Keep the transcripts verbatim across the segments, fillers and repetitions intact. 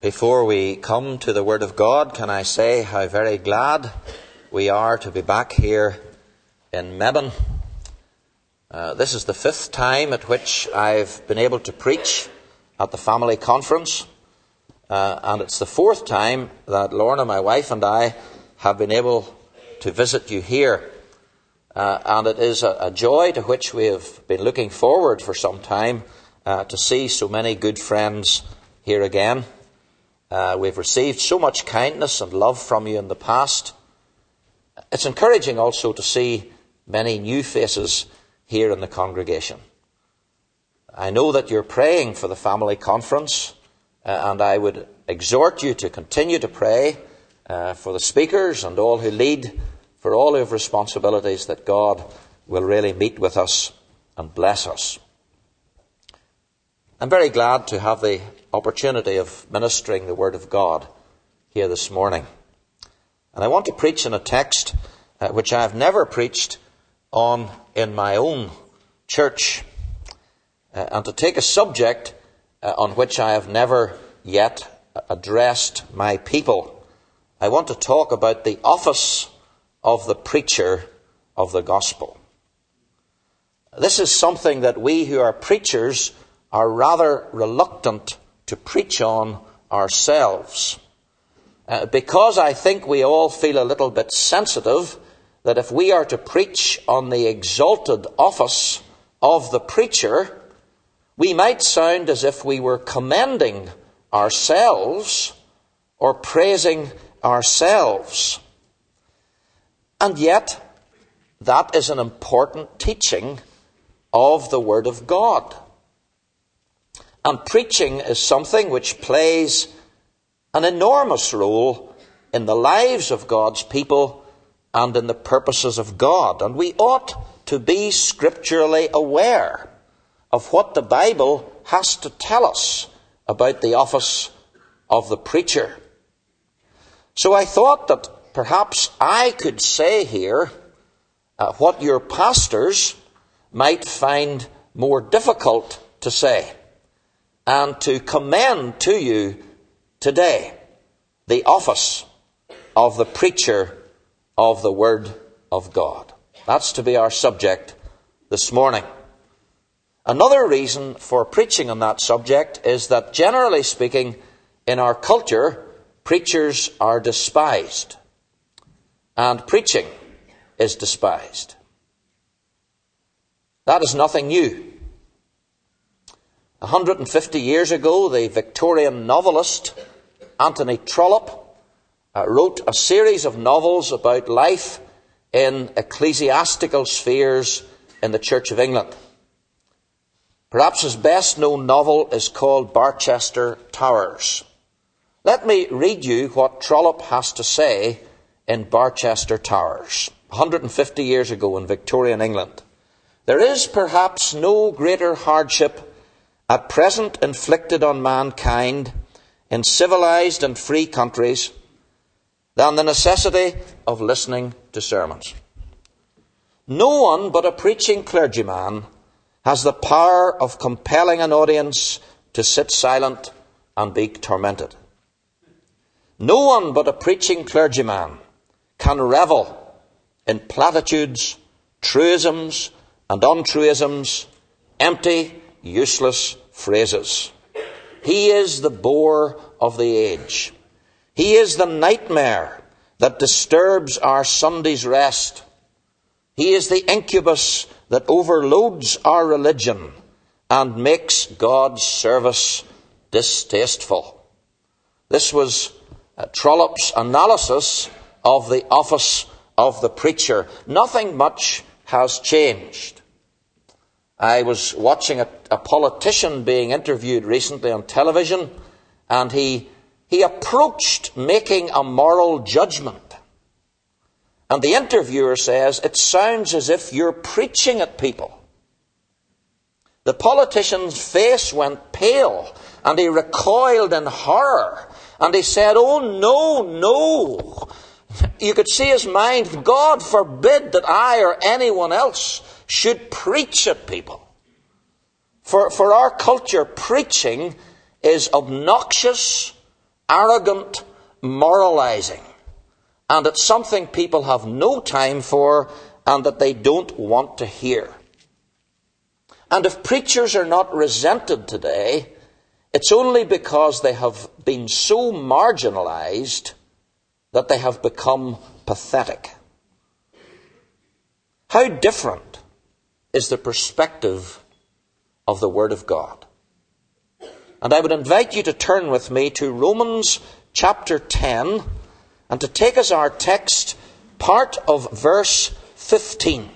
Before we come to the Word of God, can I say how very glad we are to be back here in Mebane. Uh, this is the fifth time at which I've been able to preach at the family conference, uh, and it's the fourth time that Lorna, my wife, and I have been able to visit you here. Uh, and it is a, a joy to which we have been looking forward for some time uh, to see so many good friends here again. Uh, we've received so much kindness and love from you in the past. It's encouraging also to see many new faces here in the congregation. I know that you're praying for the family conference, uh, and I would exhort you to continue to pray uh, for the speakers and all who lead, for all who have responsibilities, that God will really meet with us and bless us. I'm very glad to have the opportunity of ministering the Word of God here this morning. And I want to preach in a text uh, which I have never preached on in my own church, uh, and to take a subject uh, on which I have never yet addressed my people. I want to talk about the office of the preacher of the gospel. This is something that we who are preachers are rather reluctant to preach on ourselves, uh, because I think we all feel a little bit sensitive that if we are to preach on the exalted office of the preacher, we might sound as if we were commending ourselves or praising ourselves. And yet, that is an important teaching of the Word of God. And preaching is something which plays an enormous role in the lives of God's people and in the purposes of God. And we ought to be scripturally aware of what the Bible has to tell us about the office of the preacher. So I thought that perhaps I could say here uh, what your pastors might find more difficult to say, and to commend to you today the office of the preacher of the Word of God. That's to be our subject this morning. Another reason for preaching on that subject is that, generally speaking, in our culture, preachers are despised, and preaching is despised. That is nothing new. one hundred fifty years ago, the Victorian novelist Anthony Trollope uh, wrote a series of novels about life in ecclesiastical spheres in the Church of England. Perhaps his best known novel is called Barchester Towers. Let me read you what Trollope has to say in Barchester Towers, one hundred fifty years ago in Victorian England. There is perhaps no greater hardship at present inflicted on mankind in civilized and free countries than the necessity of listening to sermons. No one but a preaching clergyman has the power of compelling an audience to sit silent and be tormented. No one but a preaching clergyman can revel in platitudes, truisms and untruisms, empty, useless phrases. He is the bore of the age. He is the nightmare that disturbs our Sunday's rest. He is the incubus that overloads our religion and makes God's service distasteful. This was uh, Trollope's analysis of the office of the preacher. Nothing much has changed. I was watching a, a politician being interviewed recently on television, and he he approached making a moral judgment. And the interviewer says, "It sounds as if you're preaching at people." The politician's face went pale, and he recoiled in horror, and he said, "Oh, no, no." You could see his mind. God forbid that I or anyone else should preach at people. For, for our culture, preaching is obnoxious arrogant moralizing, and it's something people have no time for and that they don't want to hear. And if preachers are not resented today, it's only because they have been so marginalized that they have become pathetic. How different is the perspective of the Word of God? And I would invite you to turn with me to Romans chapter ten and to take as our text part of verse fifteen.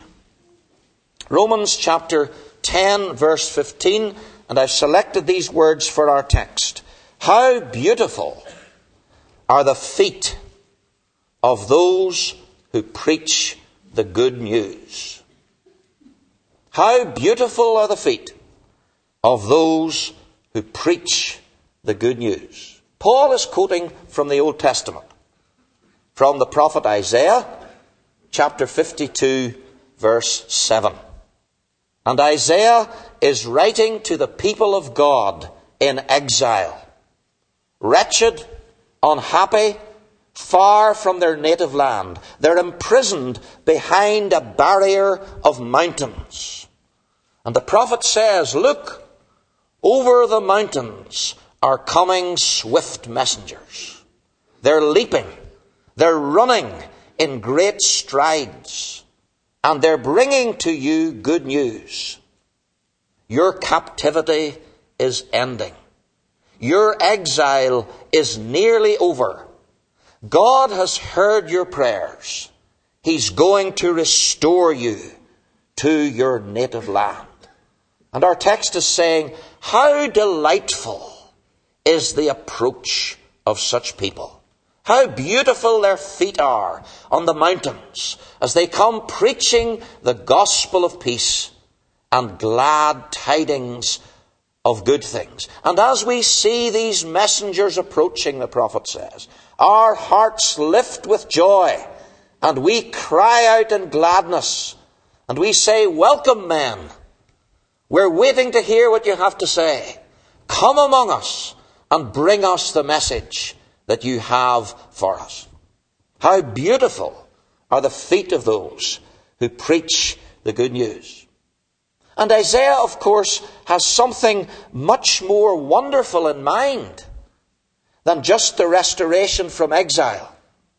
Romans chapter ten, verse fifteen, and I've selected these words for our text. How beautiful are the feet of those who preach the good news. How beautiful are the feet of those who preach the good news. Paul is quoting from the Old Testament, from the prophet Isaiah, chapter fifty-two, verse seven. And Isaiah is writing to the people of God in exile, wretched, unhappy, far from their native land. They're imprisoned behind a barrier of mountains. And the prophet says, look, over the mountains are coming swift messengers. They're leaping, they're running in great strides, and they're bringing to you good news. Your captivity is ending. Your exile is nearly over. God has heard your prayers. He's going to restore you to your native land. And our text is saying, how delightful is the approach of such people. How beautiful their feet are on the mountains as they come preaching the gospel of peace and glad tidings of good things. And as we see these messengers approaching, the prophet says, our hearts lift with joy and we cry out in gladness and we say, welcome, men. We're waiting to hear what you have to say. Come among us and bring us the message that you have for us. How beautiful are the feet of those who preach the good news. And Isaiah, of course, has something much more wonderful in mind than just the restoration from exile.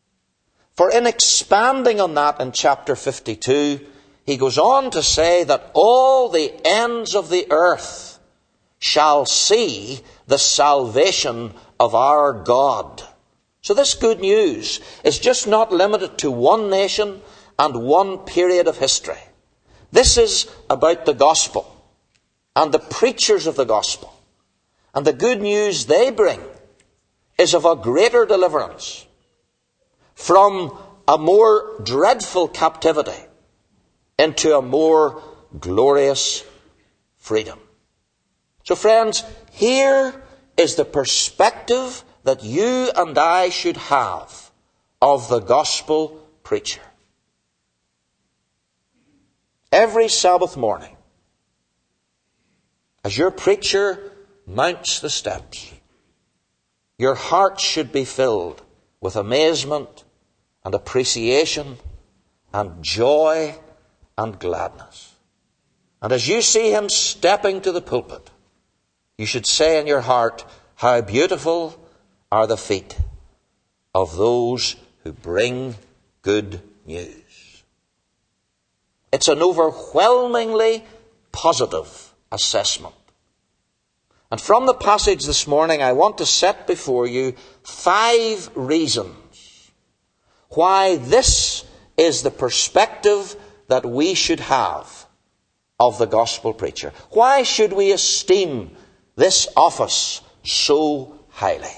For in expanding on that in chapter fifty-two, he goes on to say that all the ends of the earth shall see the salvation of our God. So this good news is just not limited to one nation and one period of history. This is about the gospel and the preachers of the gospel. And the good news they bring is of a greater deliverance from a more dreadful captivity into a more glorious freedom. So friends, here is the perspective that you and I should have of the gospel preacher. Every Sabbath morning, as your preacher mounts the steps, your heart should be filled with amazement and appreciation and joy and gladness. And as you see him stepping to the pulpit, you should say in your heart, how beautiful are the feet of those who bring good news. It's an overwhelmingly positive assessment. And from the passage this morning, I want to set before you five reasons why this is the perspective that we should have of the gospel preacher. Why should we esteem this office so highly?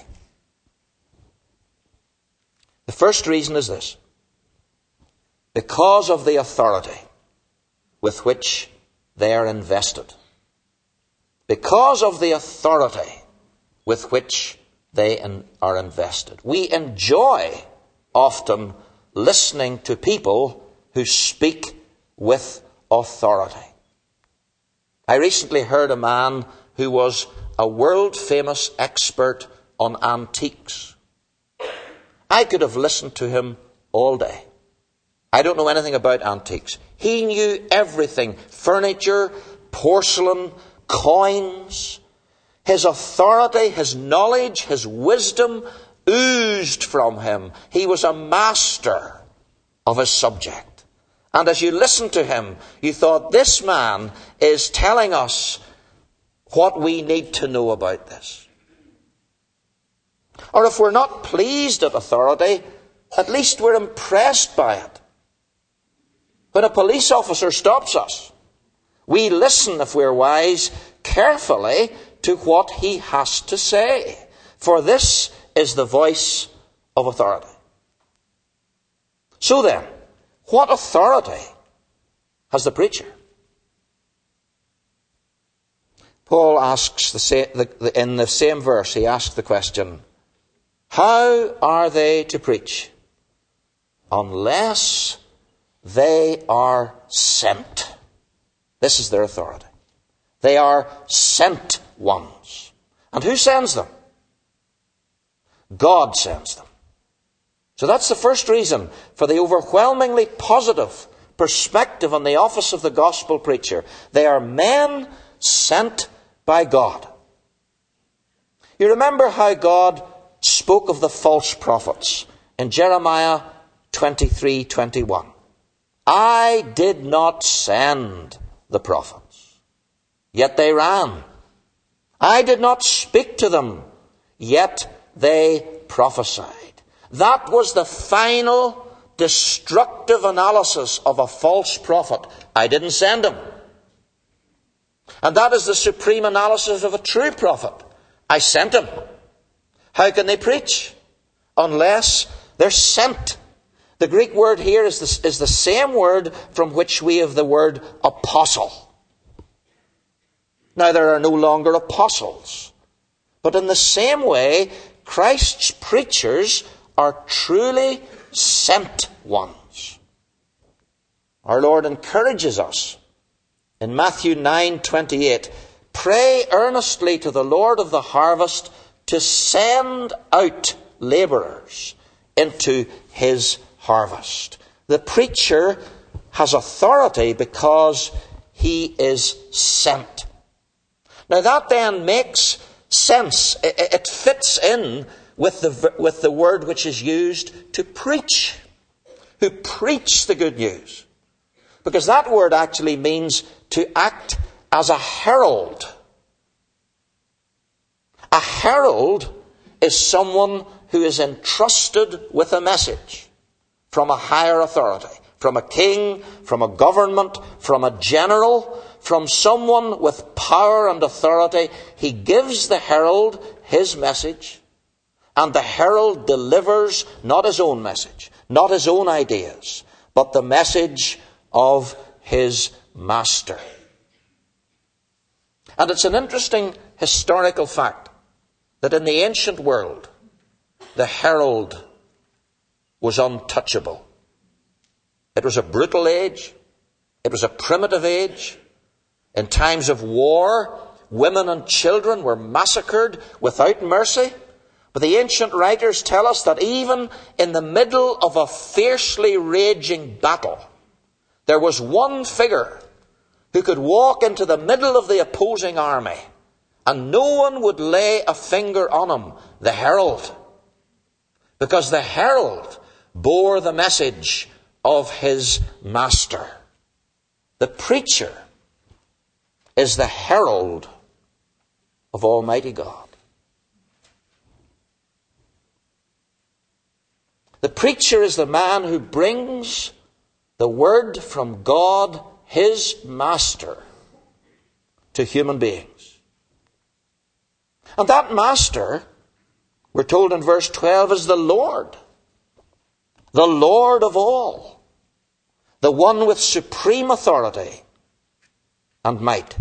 The first reason is this: because of the authority with which they are invested. Because of the authority with which they are invested. We enjoy often listening to people who speak with authority. I recently heard a man who was a world-famous expert on antiques. I could have listened to him all day. I don't know anything about antiques. He knew everything. Furniture, porcelain, coins. His authority, his knowledge, his wisdom oozed from him. He was a master of his subject. And as you listened to him, you thought, this man is telling us what we need to know about this. Or if we're not pleased at authority, at least we're impressed by it. When a police officer stops us, we listen, if we're wise, carefully to what he has to say. For this is the voice of authority. So then, what authority has the preacher? Paul asks, the same, the, the, in the same verse, he asks the question, how are they to preach unless they are sent? This is their authority. They are sent ones. And who sends them? God sends them. So that's the first reason for the overwhelmingly positive perspective on the office of the gospel preacher. They are men sent by God. You remember how God spoke of the false prophets in Jeremiah twenty-three twenty-one. I did not send the prophets, yet they ran. I did not speak to them, yet they prophesied. That was the final destructive analysis of a false prophet. I didn't send him. And that is the supreme analysis of a true prophet. I sent him. How can they preach? Unless they're sent. The Greek word here is the, is the same word from which we have the word apostle. Now there are no longer apostles. But in the same way, Christ's preachers are truly sent ones. Our Lord encourages us in Matthew nine twenty-eight, pray earnestly to the Lord of the harvest to send out labourers into his harvest. The preacher has authority because he is sent. Now that then makes sense. It fits in with the, with the word which is used to preach. Who preach the good news. Because that word actually means to act as a herald. A herald is someone who is entrusted with a message from a higher authority. From a king, from a government, from a general, from someone with power and authority. He gives the herald his message, and the herald delivers not his own message, not his own ideas, but the message of his master. And it's an interesting historical fact that in the ancient world, the herald was untouchable. It was a brutal age. It was a primitive age. In times of war, women and children were massacred without mercy. But the ancient writers tell us that even in the middle of a fiercely raging battle, there was one figure who could walk into the middle of the opposing army and no one would lay a finger on him, the herald. Because the herald bore the message of his master. The preacher is the herald of Almighty God. The preacher is the man who brings the word from God, his master, to human beings. And that master, we're told in verse twelve, is the Lord. The Lord of all. The one with supreme authority and might.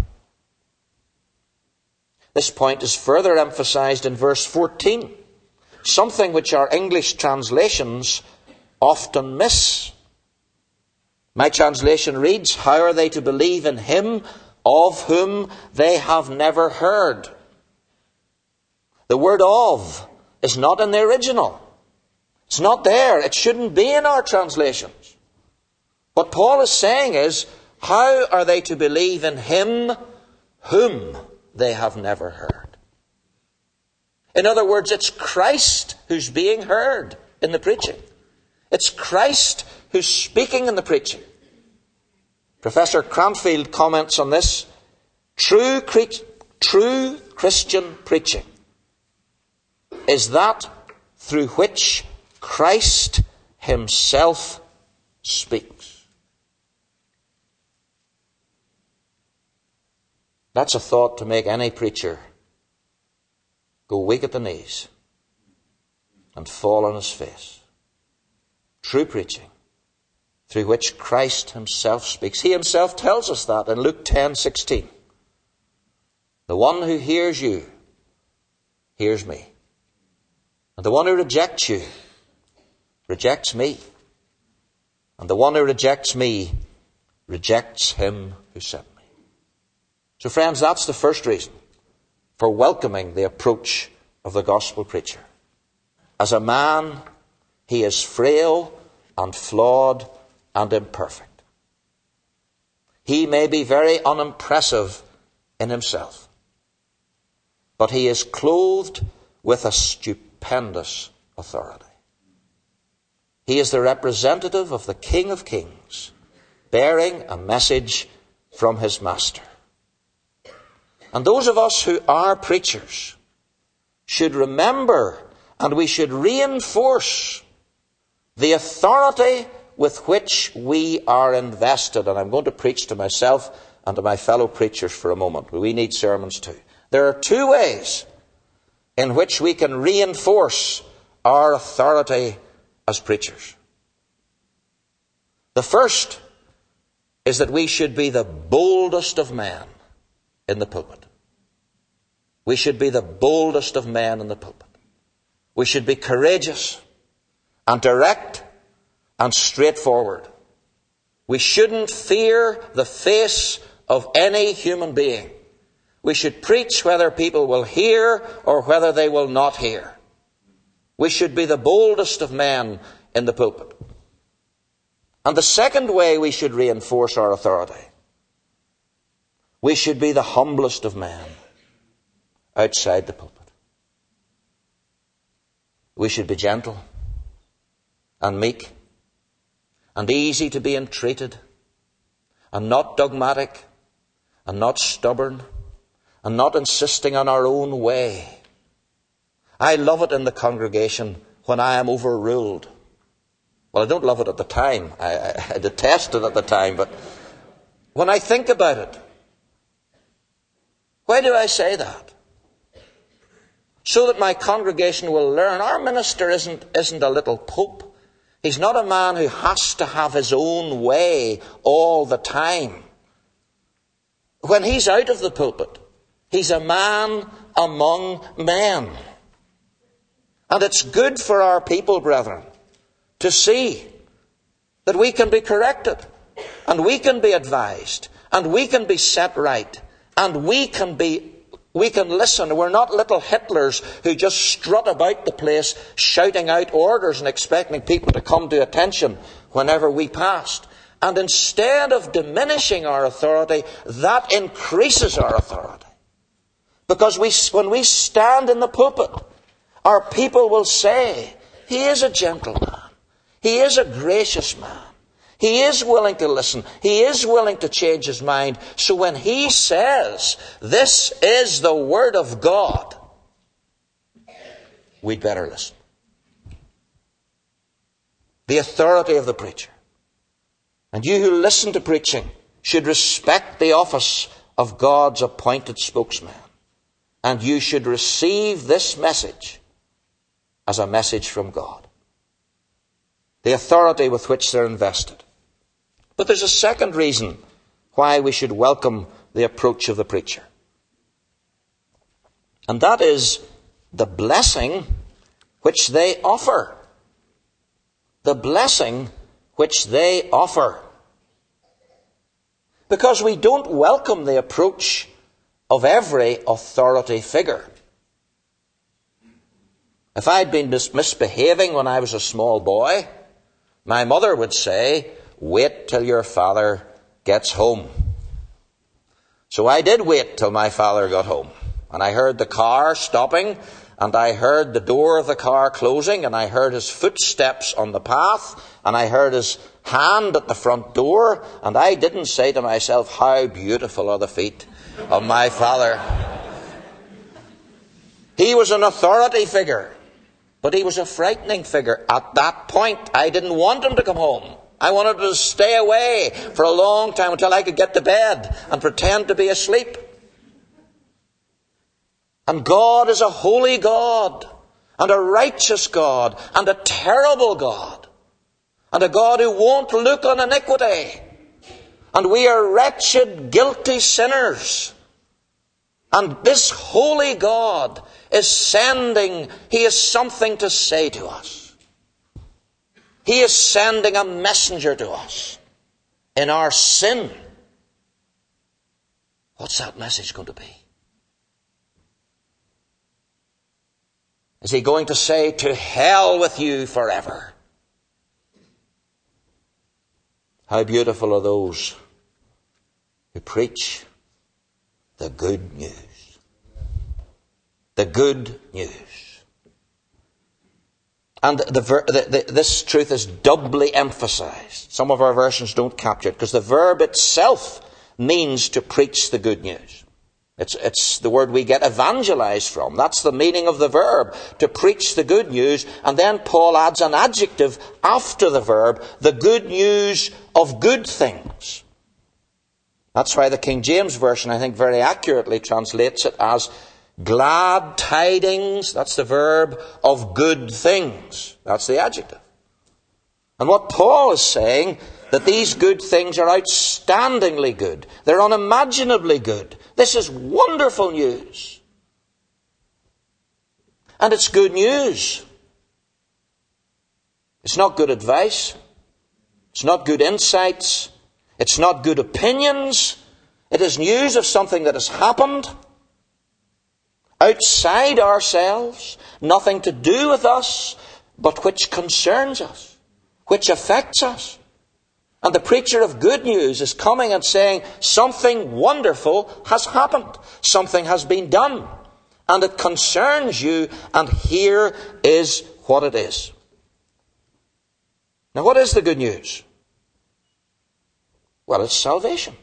This point is further emphasized in verse fourteen. Something which our English translations often miss. My translation reads, how are they to believe in him of whom they have never heard? The word of is not in the original. It's not there. It shouldn't be in our translations. What Paul is saying is, how are they to believe in him whom they have never heard? In other words, it's Christ who's being heard in the preaching. It's Christ who's speaking in the preaching. Professor Cranfield comments on this. True, cre- true Christian preaching is that through which Christ himself speaks. That's a thought to make any preacher go weak at the knees and fall on his face. True preaching, through which Christ himself speaks. He himself tells us that in Luke ten sixteen. The one who hears you hears me. And the one who rejects you rejects me. And the one who rejects me rejects him who sent me. So friends, that's the first reason for welcoming the approach of the gospel preacher. As a man, he is frail and flawed and imperfect. He may be very unimpressive in himself, but he is clothed with a stupendous authority. He is the representative of the King of Kings, bearing a message from his master. And those of us who are preachers should remember, and we should reinforce the authority with which we are invested. And I'm going to preach to myself and to my fellow preachers for a moment. We need sermons too. There are two ways in which we can reinforce our authority as preachers. The first is that we should be the boldest of men in the pulpit. We should be the boldest of men in the pulpit. We should be courageous and direct and straightforward. We shouldn't fear the face of any human being. We should preach whether people will hear or whether they will not hear. We should be the boldest of men in the pulpit. And the second way we should reinforce our authority, we should be the humblest of men outside the pulpit. We should be gentle and meek and easy to be entreated and not dogmatic and not stubborn and not insisting on our own way. I love it in the congregation when I am overruled. Well, I don't love it at the time. I, I, I detest it at the time, but when I think about it, why do I say that? So that my congregation will learn our minister isn't, isn't a little pope. He's not a man who has to have his own way all the time. When he's out of the pulpit, he's a man among men. And it's good for our people, brethren, to see that we can be corrected, and we can be advised, and we can be set right, and we can be We can listen. We're not little Hitlers who just strut about the place shouting out orders and expecting people to come to attention whenever we passed. And instead of diminishing our authority, that increases our authority. Because we, when we stand in the pulpit, our people will say, he is a gentleman. He is a gracious man. He is willing to listen. He is willing to change his mind. So when he says, this is the word of God, we'd better listen. The authority of the preacher. And you who listen to preaching should respect the office of God's appointed spokesman. And you should receive this message as a message from God. The authority with which they're invested. But there's a second reason why we should welcome the approach of the preacher. And that is the blessing which they offer. The blessing which they offer. Because we don't welcome the approach of every authority figure. If I'd been mis- misbehaving when I was a small boy, my mother would say, wait till your father gets home. So I did wait till my father got home. And I heard the car stopping, and I heard the door of the car closing, and I heard his footsteps on the path, and I heard his hand at the front door, and I didn't say to myself, how beautiful are the feet of my father. He was an authority figure, but he was a frightening figure. At that point, I didn't want him to come home. I wanted to stay away for a long time until I could get to bed and pretend to be asleep. And God is a holy God, and a righteous God, and a terrible God, and a God who won't look on iniquity. And we are wretched, guilty sinners. And this holy God is sending, He has something to say to us. He is sending a messenger to us in our sin. What's that message going to be? Is He going to say, to hell with you forever? How beautiful are those who preach the good news. The good news. And the, the, the, this truth is doubly emphasized. Some of our versions don't capture it, because the verb itself means to preach the good news. It's, it's the word we get evangelize from. That's the meaning of the verb, to preach the good news. And then Paul adds an adjective after the verb, the good news of good things. That's why the King James Version, I think, very accurately translates it as glad tidings, that's the verb, of good things. That's the adjective. And what Paul is saying, that these good things are outstandingly good. They're unimaginably good. This is wonderful news. And it's good news. It's not good advice. It's not good insights. It's not good opinions. It is news of something that has happened outside ourselves, nothing to do with us, but which concerns us, which affects us. And the preacher of good news is coming and saying, something wonderful has happened. Something has been done. And it concerns you, and here is what it is. Now, what is the good news? Well, it's salvation.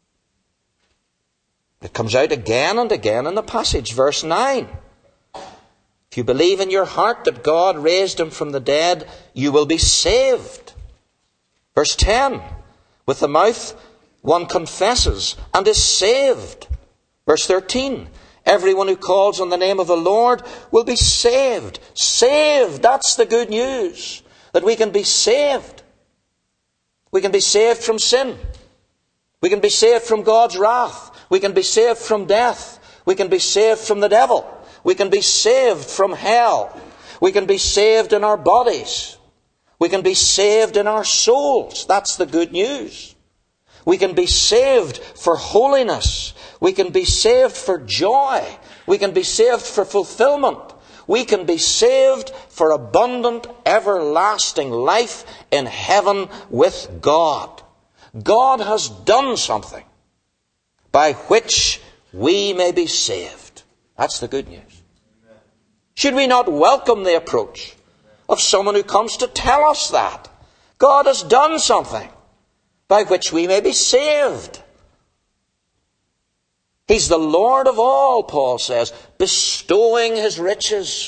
It comes out again and again in the passage. Verse nine. If you believe in your heart that God raised him from the dead, you will be saved. Verse ten. With the mouth one confesses and is saved. Verse thirteen. Everyone who calls on the name of the Lord will be saved. Saved. That's the good news. That we can be saved. We can be saved from sin. We can be saved from God's wrath. We can be saved from death. We can be saved from the devil. We can be saved from hell. We can be saved in our bodies. We can be saved in our souls. That's the good news. We can be saved for holiness. We can be saved for joy. We can be saved for fulfillment. We can be saved for abundant, everlasting life in heaven with God. God has done something by which we may be saved. That's the good news. Should we not welcome the approach of someone who comes to tell us that? God has done something by which we may be saved. He's the Lord of all, Paul says, bestowing his riches.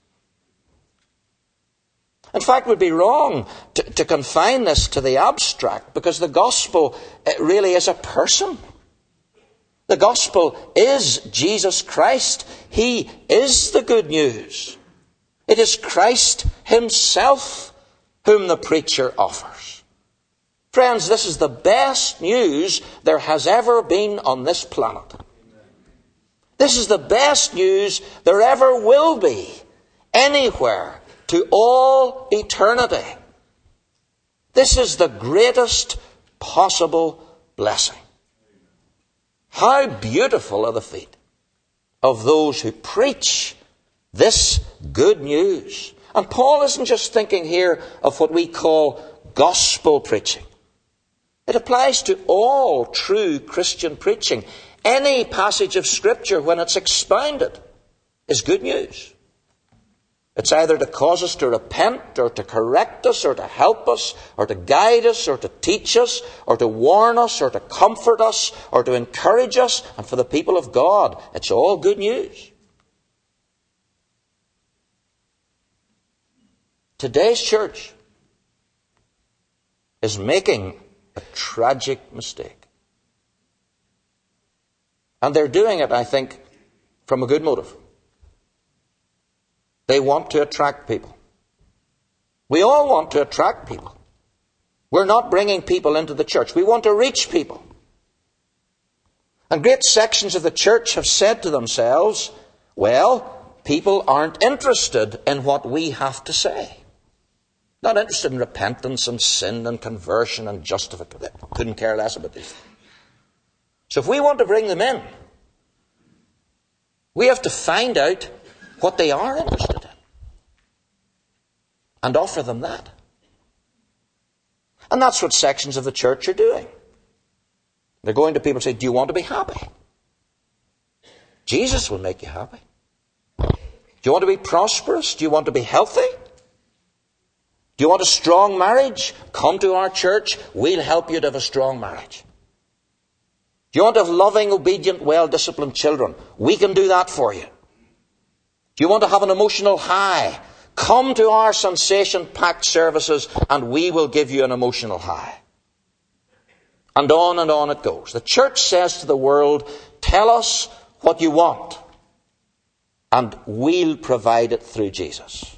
In fact, it would be wrong to, to confine this to the abstract, because the gospel it really is a person. The gospel is Jesus Christ. He is the good news. It is Christ himself whom the preacher offers. Friends, this is the best news there has ever been on this planet. This is the best news there ever will be anywhere to all eternity. This is the greatest possible blessing. How beautiful are the feet of those who preach This good news. And Paul isn't just thinking here of what we call gospel preaching. It applies to all true Christian preaching. Any passage of Scripture, when it's expounded, is good news. It's either to cause us to repent, or to correct us, or to help us, or to guide us, or to teach us, or to warn us, or to comfort us, or to encourage us. And for the people of God, it's all good news. Today's church is making a tragic mistake. And they're doing it, I think, from a good motive. They want to attract people. We all want to attract people. We're not bringing people into the church. We want to reach people. And great sections of the church have said to themselves, well, people aren't interested in what we have to say. Not interested in repentance and sin and conversion and justification. Couldn't care less about these things. So if we want to bring them in, we have to find out what they are interested in and offer them that. And that's what sections of the church are doing. They're going to people and say, do you want to be happy? Jesus will make you happy. Do you want to be prosperous? Do you want to be healthy? Do you want a strong marriage? Come to our church. We'll help you to have a strong marriage. Do you want to have loving, obedient, well-disciplined children? We can do that for you. Do you want to have an emotional high? Come to our sensation-packed services and we will give you an emotional high. And on and on it goes. The church says to the world, tell us what you want and we'll provide it through Jesus.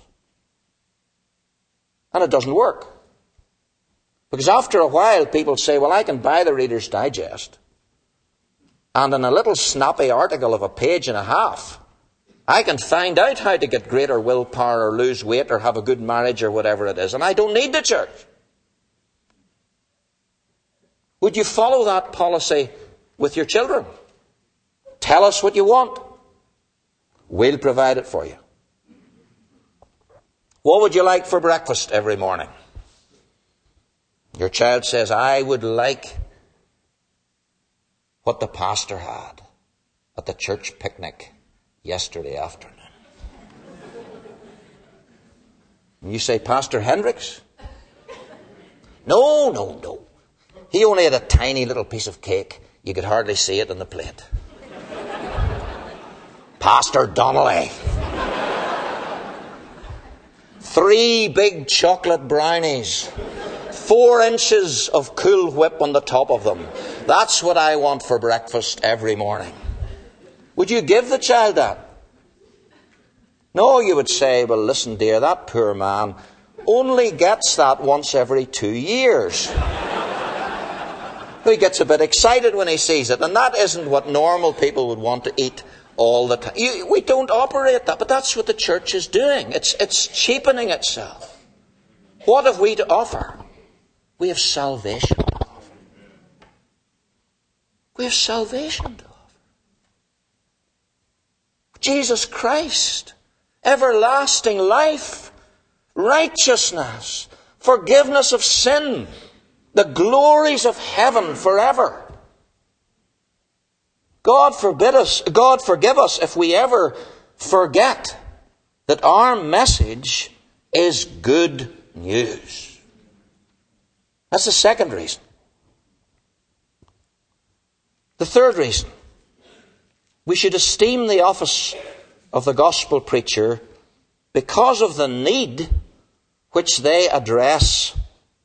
And it doesn't work. Because after a while people say, well, I can buy the Reader's Digest, and in a little snappy article of a page and a half, I can find out how to get greater willpower or lose weight or have a good marriage or whatever it is. And I don't need the church. Would you follow that policy with your children? Tell us what you want. We'll provide it for you. What would you like for breakfast every morning? Your child says, I would like what the pastor had at the church picnic yesterday afternoon. And you say, Pastor Hendricks? No, no, no. He only had a tiny little piece of cake. You could hardly see it on the plate. Pastor Donnelly. Three big chocolate brownies. Four inches of Cool Whip on the top of them. That's what I want for breakfast every morning. Would you give the child that? No, you would say, well, listen, dear, that poor man only gets that once every two years. He gets a bit excited when he sees it, and that isn't what normal people would want to eat all the time. You, we don't operate that, but that's what the church is doing. It's, it's cheapening itself. What have we to offer? We have salvation to offer. We have salvation to offer. Jesus Christ, everlasting life, righteousness, forgiveness of sin, the glories of heaven forever. God forbid us, God forgive us if we ever forget that our message is good news. That's the second reason. The third reason. We should esteem the office of the gospel preacher because of the need which they address.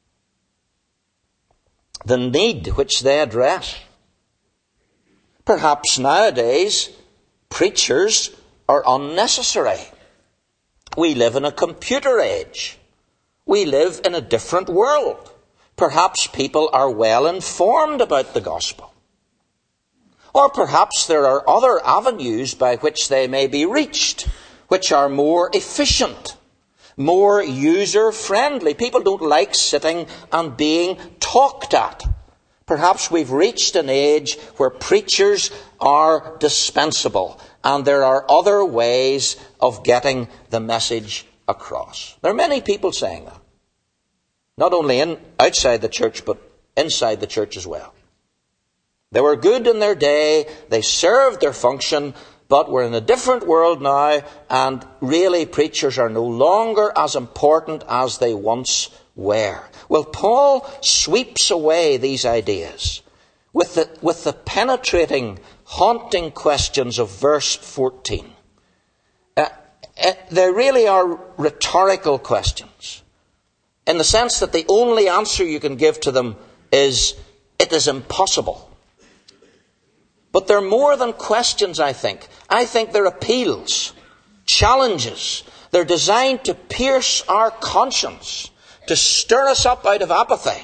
The need which they address. Perhaps nowadays, preachers are unnecessary. We live in a computer age. We live in a different world. Perhaps people are well informed about the gospel. Or perhaps there are other avenues by which they may be reached, which are more efficient, more user-friendly. People don't like sitting and being talked at. Perhaps we've reached an age where preachers are dispensable. and there are other ways of getting the message across. There are many people saying that. Not only in, outside the church, but inside the church as well. They were good in their day, they served their function, but we're in a different world now, and really preachers are no longer as important as they once were. Well, Paul sweeps away these ideas with the, with the penetrating, haunting questions of verse fourteen. Uh, uh, they really are rhetorical questions, in the sense that the only answer you can give to them is, it is impossible. But they're more than questions, I think. I think they're appeals, challenges. They're designed to pierce our conscience, to stir us up out of apathy.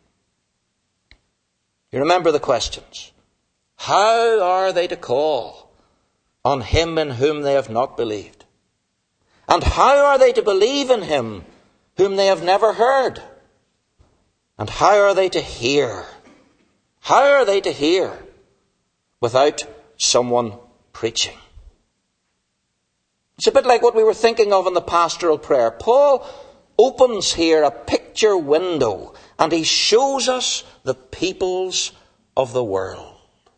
You remember the questions. How are they to call on him in whom they have not believed? And how are they to believe in him whom they have never heard? And how are they to hear? How are they to hear without someone preaching? It's a bit like what we were thinking of in the pastoral prayer. Paul opens here a picture window and he shows us the peoples of the world.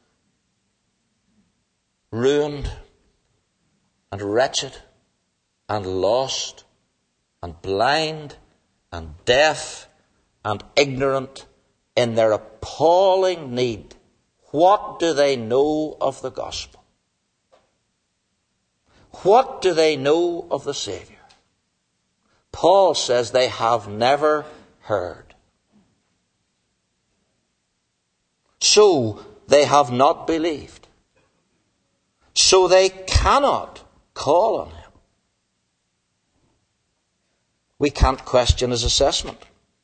Ruined and wretched and lost and blind and deaf and ignorant in their appalling need. What do they know of the gospel? What do they know of the Saviour? Paul says they have never heard. So they have not believed. So they cannot call on him. We can't question his assessment.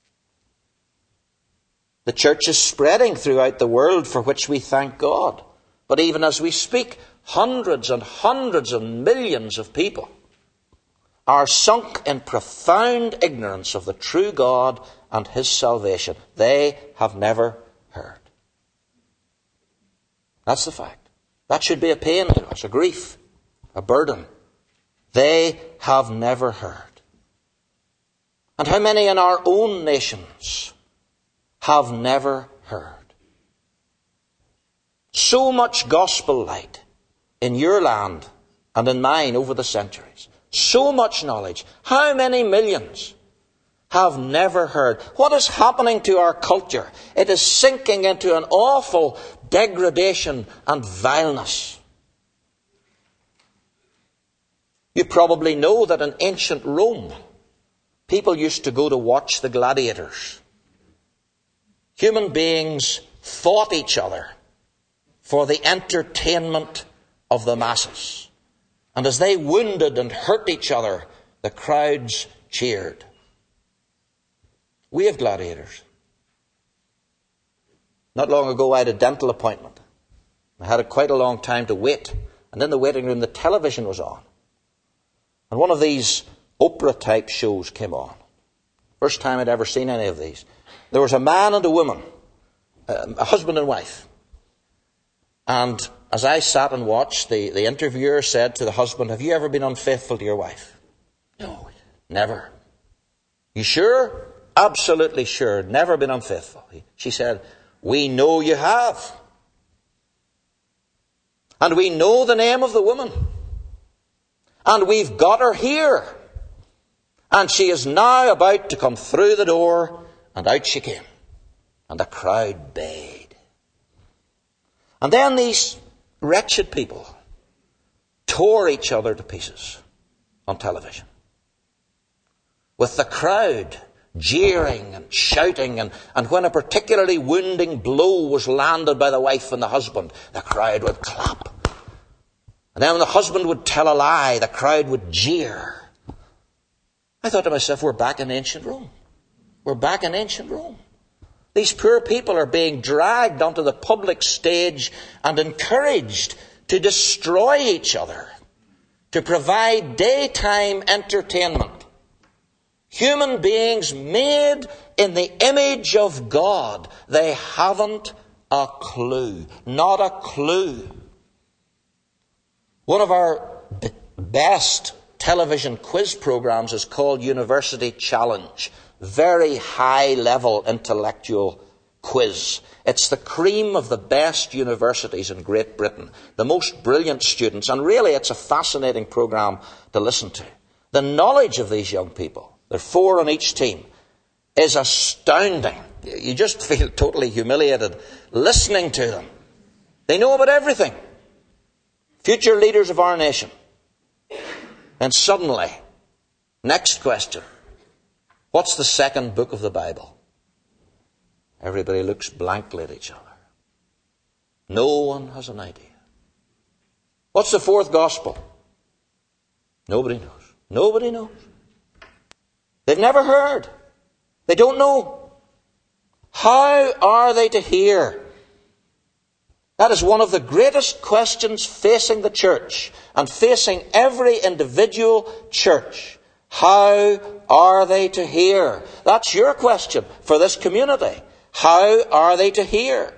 The church is spreading throughout the world, for which we thank God. But even as we speak, hundreds and hundreds of millions of people are sunk in profound ignorance of the true God and his salvation. They have never heard. That's the fact. That should be a pain to us, a grief, a burden. They have never heard. And how many in our own nations have never heard? So much gospel light in your land and in mine over the centuries. So much knowledge. How many millions have never heard? What is happening to our culture? It is sinking into an awful degradation and vileness. You probably know that in ancient Rome, people used to go to watch the gladiators. Human beings fought each other for the entertainment of the masses. And as they wounded and hurt each other, the crowds cheered. We have gladiators. Not long ago I had a dental appointment. I had quite a long time to wait. And in the waiting room the television was on. And one of these opera type shows came on. First time I'd ever seen any of these. There was a man and a woman, a husband and wife. And as I sat and watched, the, the interviewer said to the husband, have you ever been unfaithful to your wife? No, never. You sure? Absolutely sure. Never been unfaithful. She said, we know you have. And we know the name of the woman. And we've got her here. And she is now about to come through the door, and out she came. And the crowd bayed. And then these wretched people tore each other to pieces on television. With the crowd jeering and shouting, and, and when a particularly wounding blow was landed by the wife and the husband, the crowd would clap. And then when the husband would tell a lie, the crowd would jeer. I thought to myself, we're back in ancient Rome. We're back in ancient Rome. These poor people are being dragged onto the public stage and encouraged to destroy each other, to provide daytime entertainment. Human beings made in the image of God. They haven't a clue. Not a clue. One of our b- best television quiz programs is called University Challenge. Very high-level intellectual quiz. It's the cream of the best universities in Great Britain, the most brilliant students, and really it's a fascinating program to listen to. The knowledge of these young people, there are four on each team, is astounding. You just feel totally humiliated listening to them. They know about everything. Future leaders of our nation. And suddenly, next question, what's the second book of the Bible? Everybody looks blankly at each other. No one has an idea. What's the fourth gospel? Nobody knows. Nobody knows. They've never heard. They don't know. How are they to hear? That is one of the greatest questions facing the church and facing every individual church. How are they to hear? That's your question for this community. How are they to hear?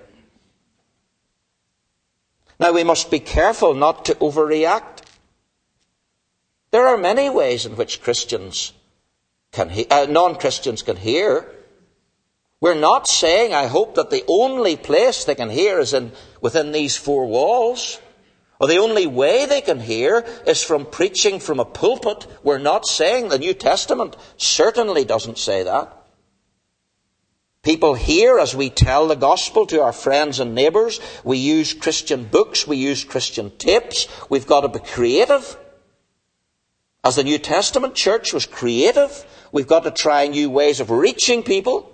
Now, we must be careful not to overreact. There are many ways in which Christians can he- uh, non-Christians can hear. We're not saying, I hope, that the only place they can hear is in within these four walls, or the only way they can hear is from preaching from a pulpit. We're not saying the New Testament certainly doesn't say that. People hear as we tell the gospel to our friends and neighbours. We use Christian books. We use Christian tapes. We've got to be creative. As the New Testament church was creative, we've got to try new ways of reaching people.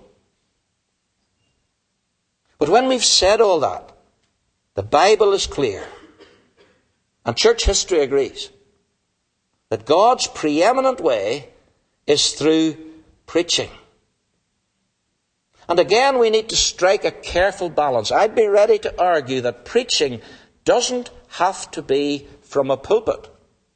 But when we've said all that, the Bible is clear, and church history agrees, that God's preeminent way is through preaching. And again, we need to strike a careful balance. I'd be ready to argue that preaching doesn't have to be from a pulpit.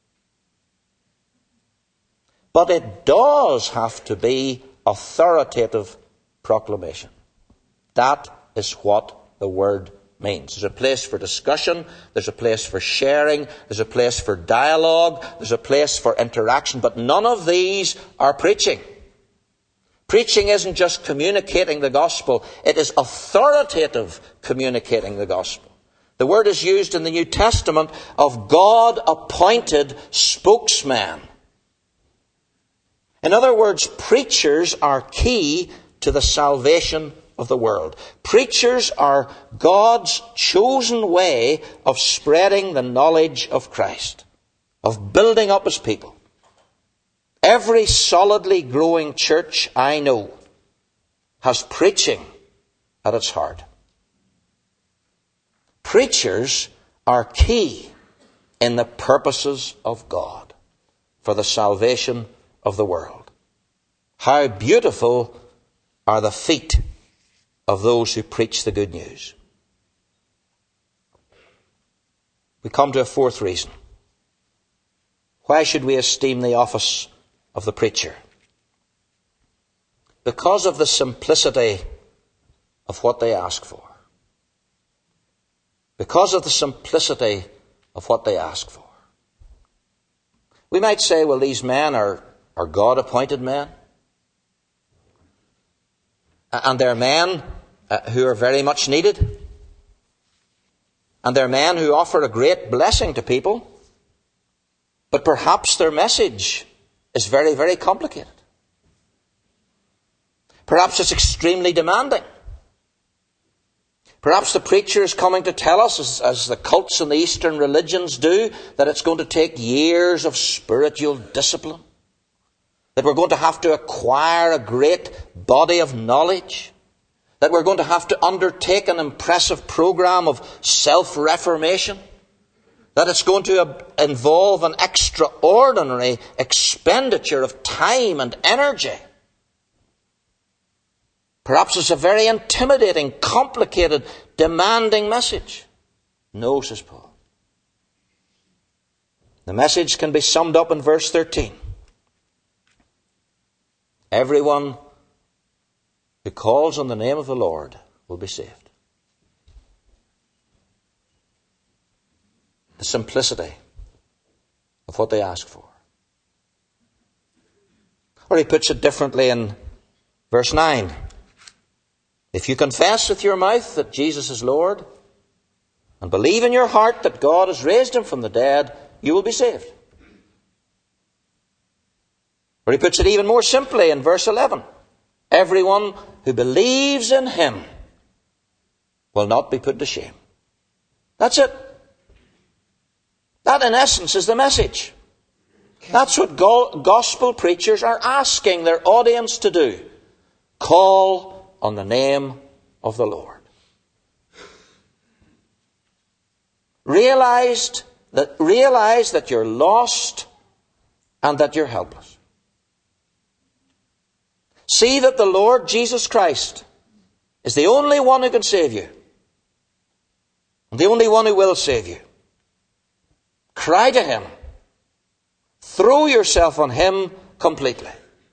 But it does have to be authoritative proclamation. That is what the word means. There's a place for discussion. There's a place for sharing. There's a place for dialogue. There's a place for interaction. But none of these are preaching. Preaching isn't just communicating the gospel. It is authoritative communicating the gospel. The word is used in the New Testament of God-appointed spokesman. In other words, preachers are key to the salvation of the world. Preachers are God's chosen way of spreading the knowledge of Christ, of building up His people. Every solidly growing church I know has preaching at its heart. Preachers are key in the purposes of God for the salvation of the world. How beautiful are the feet of those who preach the good news. We come to a fourth reason. Why should we esteem the office of the preacher? Because of the simplicity of what they ask for. Because of the simplicity of what they ask for. We might say, well, these men are, are God-appointed men. And they're men uh, who are very much needed. And they're men who offer a great blessing to people. But perhaps their message is very, very complicated. Perhaps it's extremely demanding. Perhaps the preacher is coming to tell us, as, as the cults and the Eastern religions do, that it's going to take years of spiritual discipline. That we're going to have to acquire a great body of knowledge. That we're going to have to undertake an impressive program of self-reformation. That it's going to involve an extraordinary expenditure of time and energy. Perhaps it's a very intimidating, complicated, demanding message. No, says Paul. The message can be summed up in verse thirteen. Everyone who calls on the name of the Lord will be saved. The simplicity of what they ask for. Or he puts it differently in verse nine. If you confess with your mouth that Jesus is Lord and believe in your heart that God has raised him from the dead, you will be saved. Or he puts it even more simply in verse eleven. Everyone who believes in him will not be put to shame. That's it. That in essence is the message. That's what go- gospel preachers are asking their audience to do. Call on the name of the Lord. Realized that, realize that you're lost and that you're helpless. See that the Lord Jesus Christ is the only one who can save you. And the only one who will save you. Cry to him. Throw yourself on him completely.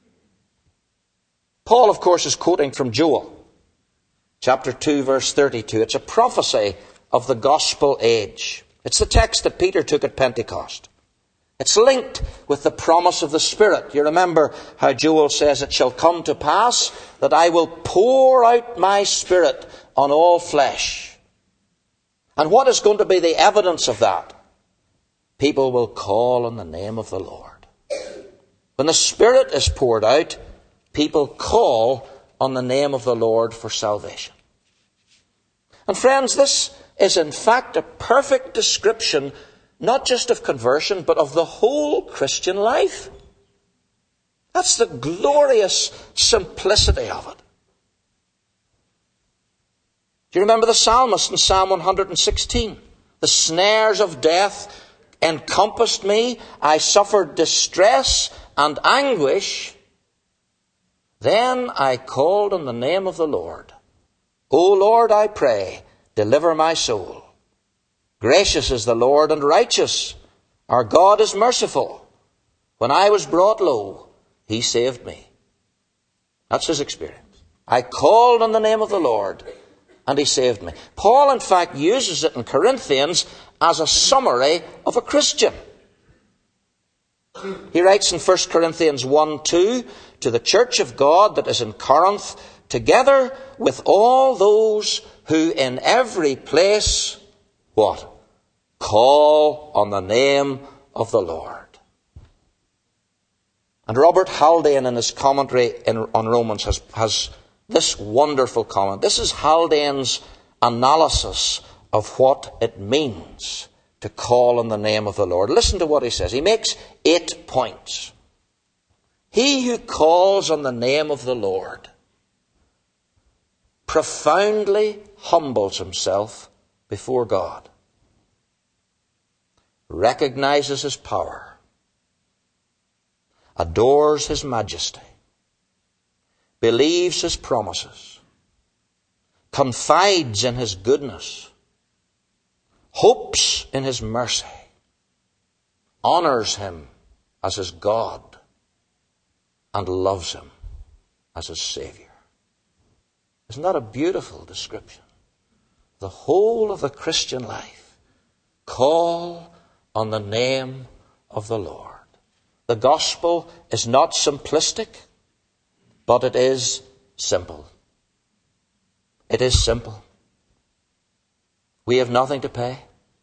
Paul, of course, is quoting from Joel, chapter two, verse thirty-two. It's a prophecy of the gospel age. It's the text that Peter took at Pentecost. It's linked with the promise of the Spirit. You remember how Joel says, it shall come to pass that I will pour out my Spirit on all flesh. And what is going to be the evidence of that? People will call on the name of the Lord. When the Spirit is poured out, people call on the name of the Lord for salvation. And friends, this is in fact a perfect description not just of conversion, but of the whole Christian life. That's the glorious simplicity of it. Do you remember the psalmist in Psalm one hundred sixteen? The snares of death encompassed me. I suffered distress and anguish. Then I called on the name of the Lord. O Lord, I pray, deliver my soul. Gracious is the Lord and righteous. Our God is merciful. When I was brought low, he saved me. That's his experience. I called on the name of the Lord and he saved me. Paul, in fact, uses it in Corinthians as a summary of a Christian. He writes in First Corinthians one two, to the church of God that is in Corinth, together with all those who in every place, what? Call on the name of the Lord. And Robert Haldane in his commentary in, on Romans has, has this wonderful comment. This is Haldane's analysis of what it means to call on the name of the Lord. Listen to what he says. He makes eight points. He who calls on the name of the Lord profoundly humbles himself before God, recognizes his power, adores his majesty, believes his promises, confides in his goodness, hopes in his mercy, honors him as his God, and loves him as his Savior. Isn't that a beautiful description? The whole of the Christian life. Call on the name of the Lord. The gospel is not simplistic, but it is simple. It is simple. We have nothing to pay.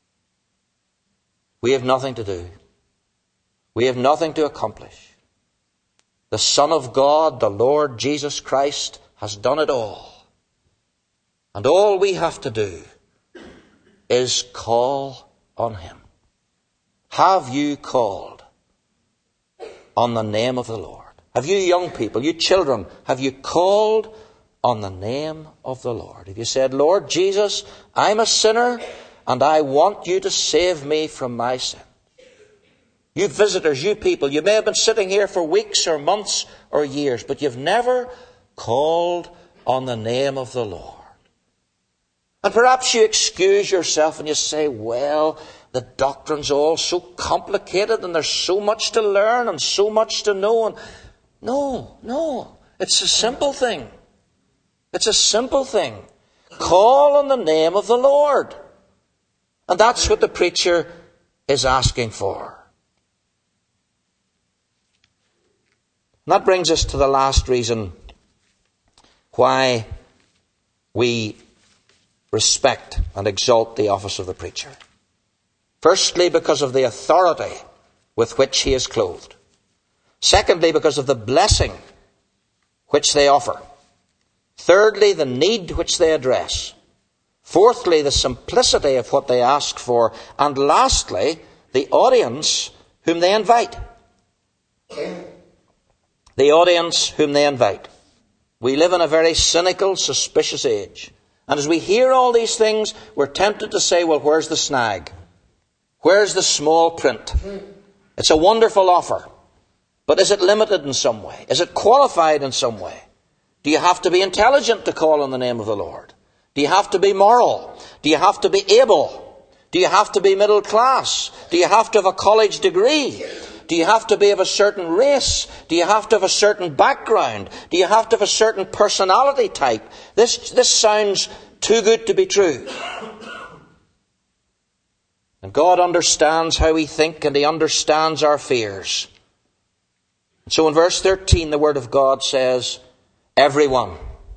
We have nothing to do. We have nothing to accomplish. The Son of God, the Lord Jesus Christ, has done it all. And all we have to do is call on him. Have you called on the name of the Lord? Have you young people, you children, have you called on the name of the Lord? Have you said, Lord Jesus, I'm a sinner and I want you to save me from my sin? You visitors, you people, you may have been sitting here for weeks or months or years, but you've never called on the name of the Lord. And perhaps you excuse yourself and you say, well, the doctrine's all so complicated and there's so much to learn and so much to know. And no, no, it's a simple thing. It's a simple thing. Call on the name of the Lord. And that's what the preacher is asking for. And that brings us to the last reason why we respect and exalt the office of the preacher. Firstly, because of the authority with which he is clothed. Secondly, because of the blessing which they offer. Thirdly, the need which they address. Fourthly, the simplicity of what they ask for. And lastly, the audience whom they invite. The audience whom they invite. We live in a very cynical, suspicious age. And as we hear all these things, we're tempted to say, well, where's the snag? Where's the small print? It's a wonderful offer. But is it limited in some way? Is it qualified in some way? Do you have to be intelligent to call on the name of the Lord? Do you have to be moral? Do you have to be able? Do you have to be middle class? Do you have to have a college degree? Do you have to be of a certain race? Do you have to have a certain background? Do you have to have a certain personality type? This, this sounds too good to be true. And God understands how we think, and he understands our fears. So in verse thirteen, the Word of God says, everyone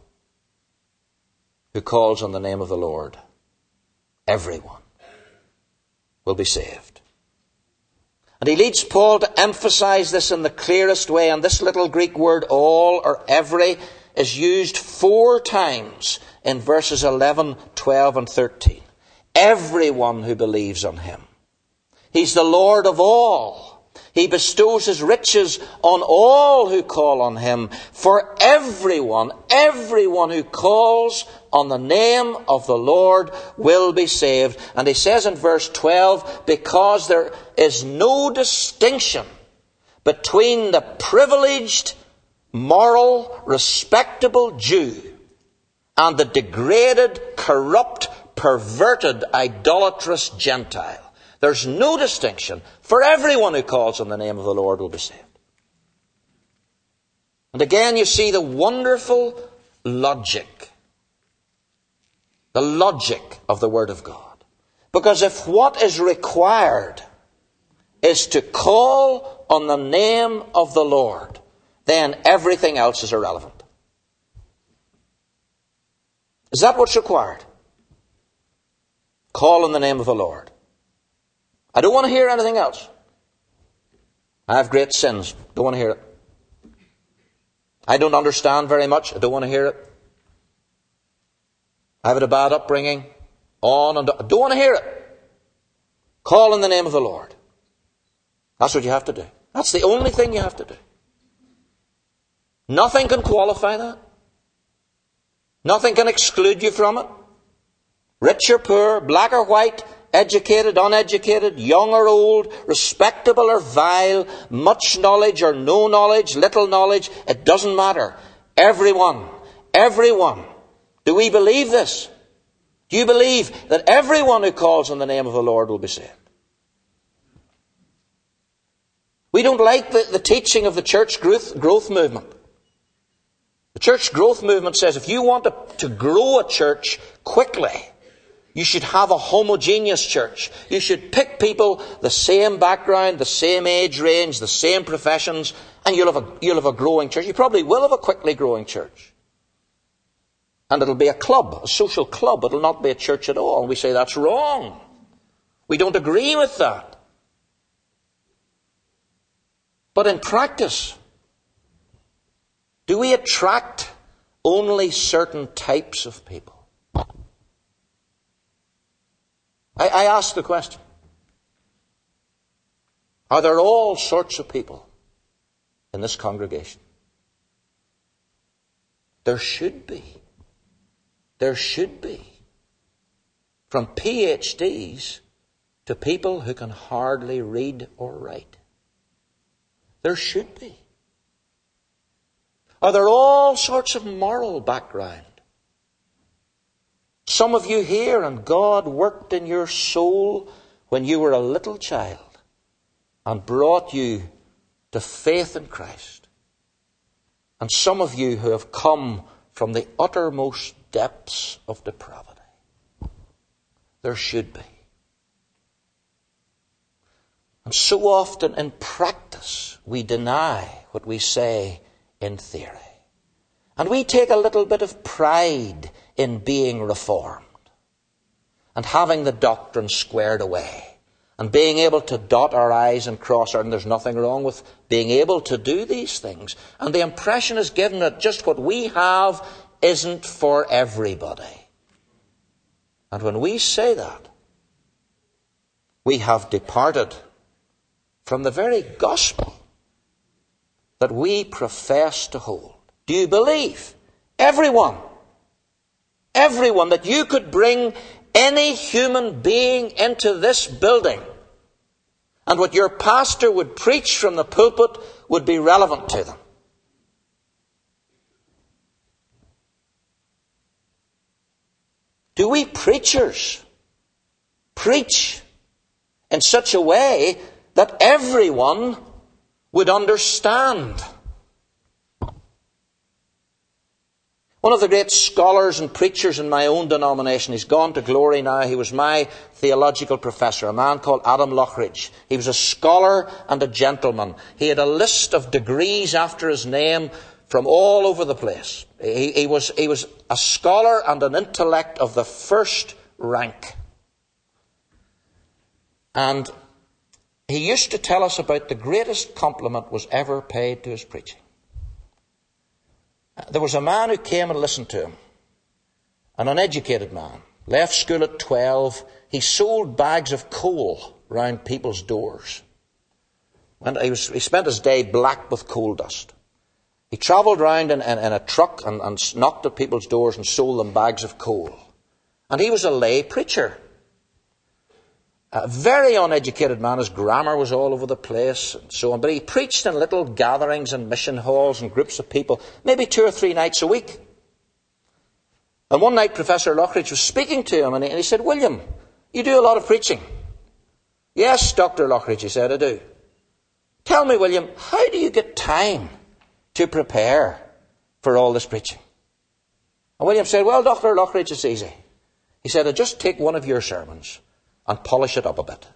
who calls on the name of the Lord, everyone will be saved. And he leads Paul to emphasize this in the clearest way. And this little Greek word, all or every, is used four times in verses eleven, twelve and thirteen. Everyone who believes on him. He's the Lord of all. He bestows his riches on all who call on him. For everyone, everyone who calls on the name of the Lord will be saved. And he says in verse twelve, because there is no distinction between the privileged, moral, respectable Jew and the degraded, corrupt, perverted, idolatrous Gentile. There's no distinction. For everyone who calls on the name of the Lord will be saved. And again you see the wonderful logic. The logic of the Word of God. Because if what is required is to call on the name of the Lord, then everything else is irrelevant. Is that what's required? Call on the name of the Lord. I don't want to hear anything else. I have great sins. Don't want to hear it. I don't understand very much. I don't want to hear it. I have had a bad upbringing. On and on. I don't want to hear it. Call in the name of the Lord. That's what you have to do. That's the only thing you have to do. Nothing can qualify that. Nothing can exclude you from it. Rich or poor, black or white, educated, uneducated, young or old, respectable or vile, much knowledge or no knowledge, little knowledge, it doesn't matter. Everyone, everyone. Do we believe this? Do you believe that everyone who calls on the name of the Lord will be saved? We don't like the, the teaching of the church growth, growth movement. The church growth movement says if you want to, to grow a church quickly, you should have a homogeneous church. You should pick people the same background, the same age range, the same professions, and you'll have a, you'll have a growing church. You probably will have a quickly growing church. And it'll be a club, a social club. It'll not be a church at all. And we say that's wrong. We don't agree with that. But in practice, do we attract only certain types of people? I, I ask the question. Are there all sorts of people in this congregation? There should be. There should be. From P H Ds to people who can hardly read or write. There should be. Are there all sorts of moral background? Some of you here, and God worked in your soul when you were a little child and brought you to faith in Christ. And some of you who have come from the uttermost depths of depravity. There should be. And so often in practice, we deny what we say in theory. And we take a little bit of pride in being reformed and having the doctrine squared away and being able to dot our I's and cross our, and there's nothing wrong with being able to do these things. And the impression is given that just what we have isn't for everybody. And when we say that, we have departed from the very gospel that we profess to hold. Do you believe, everyone, everyone, that you could bring any human being into this building and what your pastor would preach from the pulpit would be relevant to them? Do we preachers preach in such a way that everyone would understand? One of the great scholars and preachers in my own denomination, he's gone to glory now, he was my theological professor, a man called Adam Lockridge. He was a scholar and a gentleman. He had a list of degrees after his name from all over the place. He, he, was, he was a scholar and an intellect of the first rank. And he used to tell us about the greatest compliment was ever paid to his preaching. There was a man who came and listened to him, an uneducated man, left school at twelve. He sold bags of coal round people's doors. And he, was, he spent his day black with coal dust. He travelled round in, in, in a truck and, and knocked at people's doors and sold them bags of coal. And he was a lay preacher. A very uneducated man. His grammar was all over the place and so on. But he preached in little gatherings and mission halls and groups of people, maybe two or three nights a week. And one night Professor Lockridge was speaking to him and he, and he said, "William, you do a lot of preaching." "Yes, Doctor Lockridge," he said, "I do." "Tell me, William, how do you get time to prepare for all this preaching?" And William said, "Well, Doctor Lockridge, it's easy." He said, "I just take one of your sermons and polish it up a bit."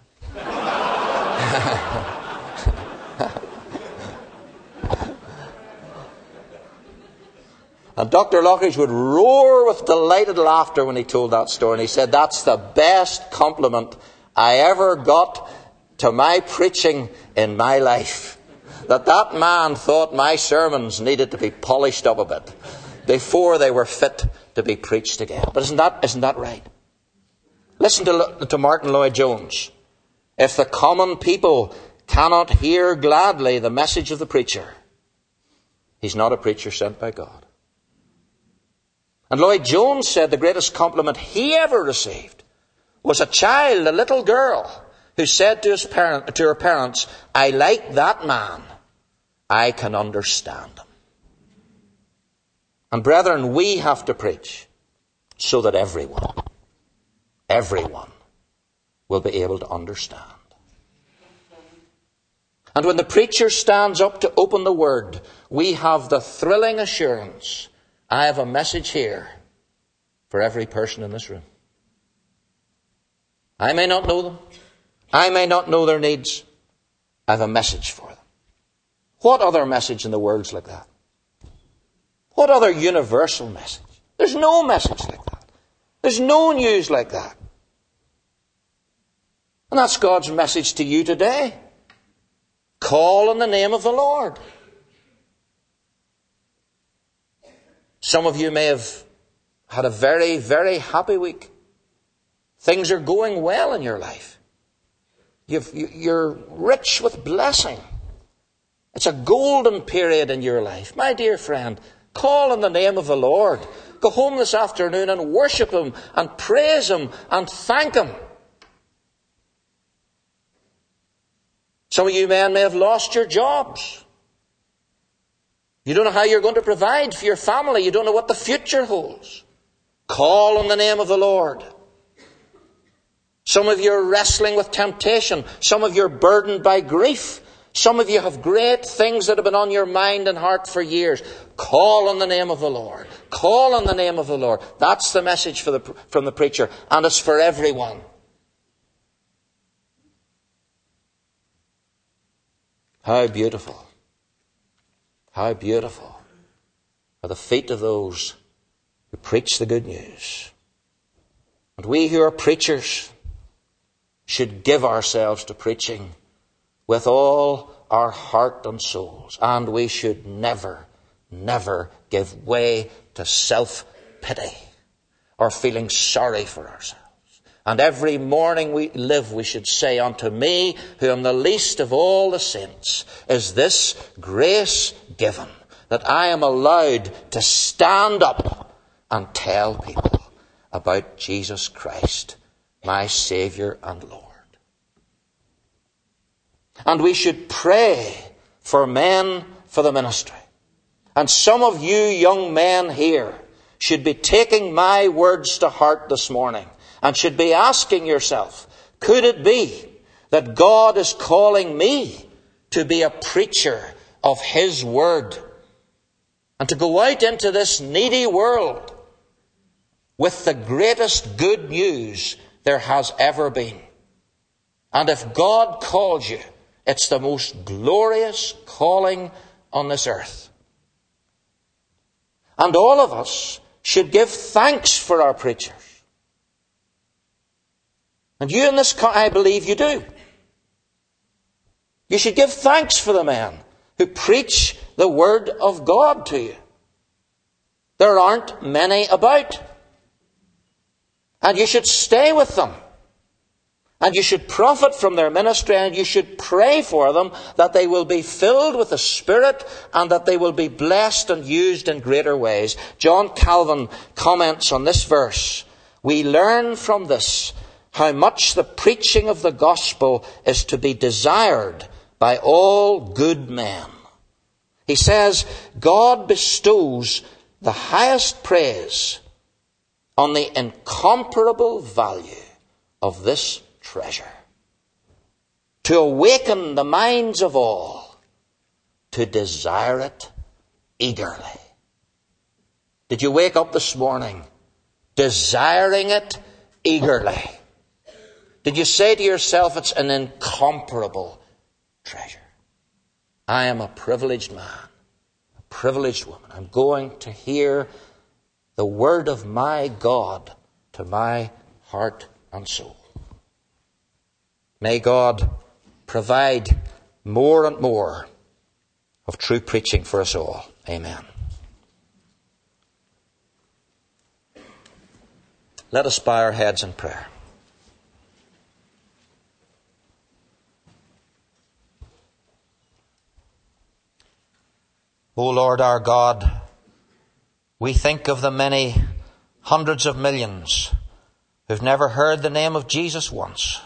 And Doctor Lockridge would roar with delighted laughter when he told that story. And he said, "That's the best compliment I ever got to my preaching in my life. That that man thought my sermons needed to be polished up a bit before they were fit to be preached again." But isn't that, isn't that right? Listen to, to Martin Lloyd-Jones. If the common people cannot hear gladly the message of the preacher, he's not a preacher sent by God. And Lloyd-Jones said the greatest compliment he ever received was a child, a little girl, who said to his parent, to her parents, "I like that man. I can understand him." And brethren, we have to preach so that everyone, everyone will be able to understand. And when the preacher stands up to open the word, we have the thrilling assurance, I have a message here for every person in this room. I may not know them. I may not know their needs. I have a message for them. What other message in the world's like that? What other universal message? There's no message like that. There's no news like that. And that's God's message to you today. Call on the name of the Lord. Some of you may have had a very, very happy week. Things are going well in your life. You've, you're rich with blessing. It's a golden period in your life. My dear friend, call on the name of the Lord. Go home this afternoon and worship Him and praise Him and thank Him. Some of you men may have lost your jobs. You don't know how you're going to provide for your family. You don't know what the future holds. Call on the name of the Lord. Some of you are wrestling with temptation. Some of you are burdened by grief. Some of you have great things that have been on your mind and heart for years. Call on the name of the Lord. Call on the name of the Lord. That's the message for the, from the preacher. And it's for everyone. How beautiful, how beautiful are the feet of those who preach the good news. And we who are preachers should give ourselves to preaching with all our heart and souls. And we should never, never give way to self-pity or feeling sorry for ourselves. And every morning we live, we should say, unto me, who am the least of all the saints, is this grace given, that I am allowed to stand up and tell people about Jesus Christ, my Saviour and Lord. And we should pray for men for the ministry. And some of you young men here should be taking my words to heart this morning and should be asking yourself, could it be that God is calling me to be a preacher of His word and to go out into this needy world with the greatest good news there has ever been? And if God calls you, it's the most glorious calling on this earth. And all of us should give thanks for our preachers. And you in this, I believe you do. You should give thanks for the men who preach the word of God to you. There aren't many about. And you should stay with them. And you should profit from their ministry, and you should pray for them that they will be filled with the Spirit and that they will be blessed and used in greater ways. John Calvin comments on this verse. We learn from this how much the preaching of the gospel is to be desired by all good men. He says, God bestows the highest praise on the incomparable value of this treasure, to awaken the minds of all to desire it eagerly. Did you wake up this morning desiring it eagerly? Did you say to yourself, it's an incomparable treasure? I am a privileged man, a privileged woman. I'm going to hear the word of my God to my heart and soul. May God provide more and more of true preaching for us all. Amen. Let us bow our heads in prayer. O Lord our God, we think of the many hundreds of millions who've never heard the name of Jesus once,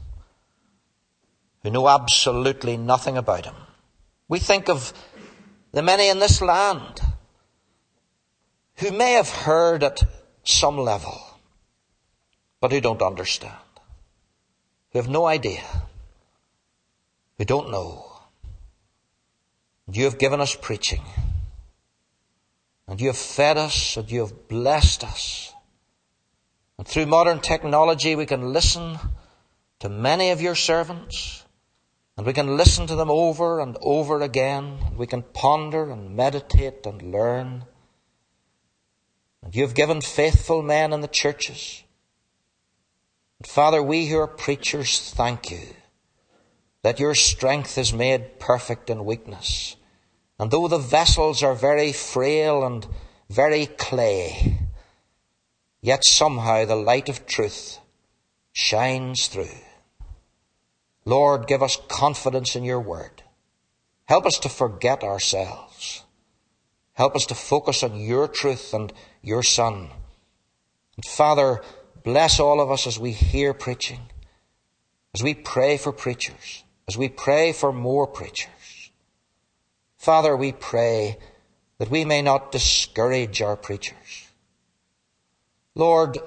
who know absolutely nothing about Him. We think of the many in this land who may have heard at some level, but who don't understand, who have no idea, who don't know. You have given us preaching, and you have fed us, and you have blessed us. And through modern technology, we can listen to many of your servants, and we can listen to them over and over again. We can ponder and meditate and learn. And you have given faithful men in the churches. And Father, we who are preachers, thank you that your strength is made perfect in weakness. And though the vessels are very frail and very clay, yet somehow the light of truth shines through. Lord, give us confidence in your word. Help us to forget ourselves. Help us to focus on your truth and your Son. And Father, bless all of us as we hear preaching, as we pray for preachers, as we pray for more preachers. Father, we pray that we may not discourage our preachers. Lord,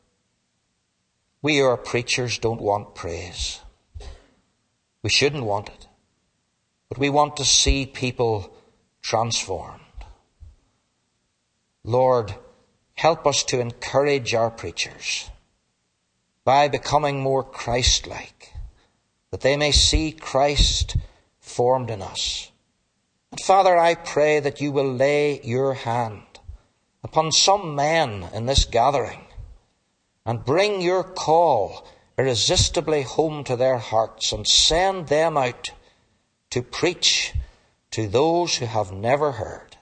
we who are preachers don't want praise. We shouldn't want it. But we want to see people transformed. Lord, help us to encourage our preachers by becoming more Christ-like, that they may see Christ formed in us. And Father, I pray that you will lay your hand upon some men in this gathering and bring your call irresistibly home to their hearts and send them out to preach to those who have never heard.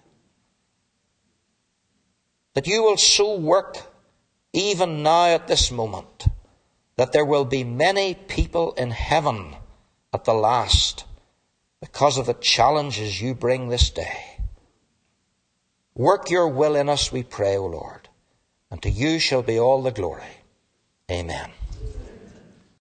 That you will so work even now at this moment that there will be many people in heaven at the last because of the challenges you bring this day. Work your will in us, we pray, O Lord, and to you shall be all the glory. Amen.